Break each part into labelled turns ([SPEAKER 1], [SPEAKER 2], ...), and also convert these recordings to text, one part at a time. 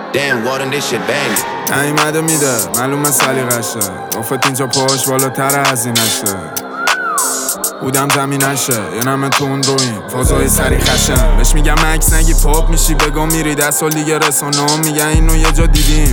[SPEAKER 1] Damn, Warden, this shit bang.
[SPEAKER 2] نیومده میده معلومه سلیقشه، گفت اینجا پاش بالاتر از اینشه. بودم زمینشه یه نمه تو اون رویم فضای سری خشم. بهش میگم مکس نگی پاپ میشی بگو میری 10 سال دیگه رسانم میگن اینو یه جا دیدیم.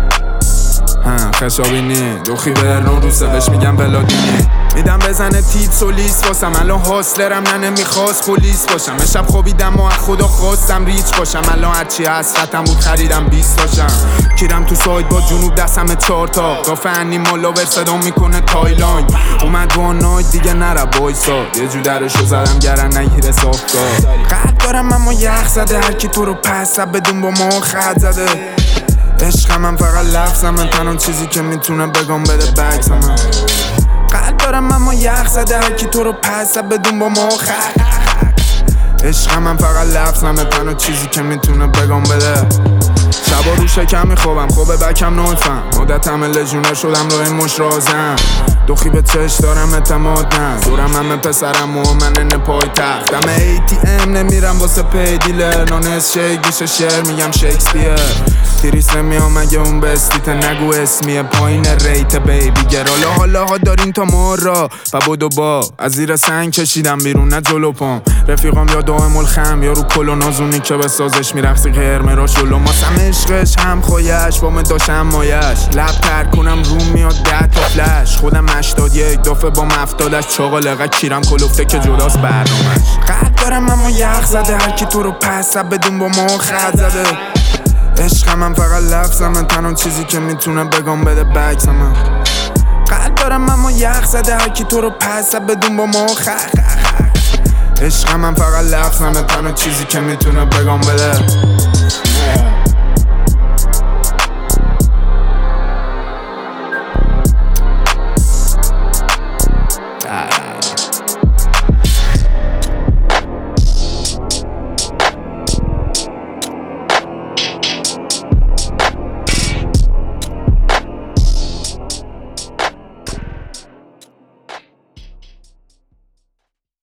[SPEAKER 2] خشابینی دوخی برنو روسه بهش میگم بلادینی. میدم بزنه تیت سولیس واسم الان حاصلرم نه نمیخواست پلیس باشم. شب خوابیدم و از خدا خواستم ریچ باشم. الان هرچی حسرتم بود خریدم 20 تاشم. کیرم تو ساید با جنوب دستم 4 تا گاف انیمالا ور صدا میکنه تایلند. اومد وان نایت دیگه نره بایسا یه جو درشو زدم گرن نگیره صافگاه. قد دارم اما یخ زده هرکی تو رو پس بدون با ما خط زده. عشقم من فقط لفظم من تنها چیزی که میتونه بگم بده بکسم من. قلب دارم اما یخ زده هرکی تو رو پس بدون با ما عشقم من فقط لفظم من تنها چیزی که میتونه بگم بده. شبا رو شکم میخوابم خوبه بکم نوفم مدت همه لجونه شدم روی مش رازم. دوخی به چش دارم اعتماد نه دورم همه پسرم و من نپای تختم. ATM نمیرم واسه پی دیلر نانس شیگیش شعر میگم شکسپیر. تیریس نمیام اگه اون بستیت نگو اسمیه پایین ریت بیبی گر. حالا ها دارین تا مارا و بدو با از زیر سنگ کشیدم بیرون نه جلو پام. رفیقام یا دائم الخم یا رو کلو نازونی که به سازش میرقصی قرمرا شلو ماسم عشقش هم خویش با داشتم مایش. لب تر کنم روم میاد 10 تا فلش خودم 81 دفعه با مفتادش چاقالقه کیرم کلوفته که جداست برنامهش. قد دارم اما یخ زده هرکی تو رو پس بدون با ما خط زده. عشقم من فقط لفظم من تنها چیزی که میتونه بگم بده بکسم من. قلب دارم اما یخ زده هرکی تو رو پس بدون با ما عشقم من فقط لفظم من تنها چیزی که میتونه بگم بده.